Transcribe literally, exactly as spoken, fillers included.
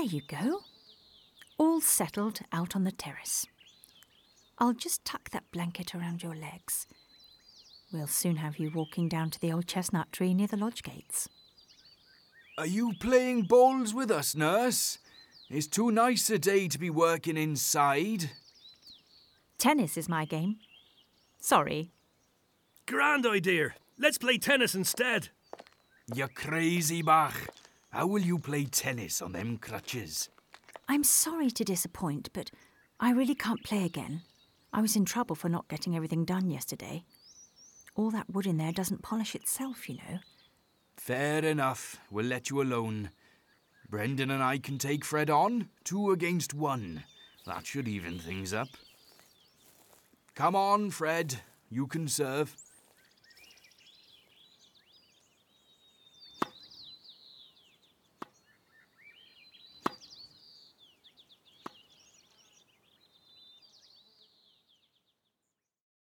There you go. All settled out on the terrace. I'll just tuck that blanket around your legs. We'll soon have you walking down to the old chestnut tree near the lodge gates. Are you playing bowls with us, nurse? It's too nice a day to be working inside. Tennis is my game. Sorry. Grand idea. Let's play tennis instead. You crazy bach. How will you play tennis on them crutches? I'm sorry to disappoint, but I really can't play again. I was in trouble for not getting everything done yesterday. All that wood in there doesn't polish itself, you know. Fair enough. We'll let you alone. Brendan and I can take Fred on, two against one. That should even things up. Come on, Fred. You can serve.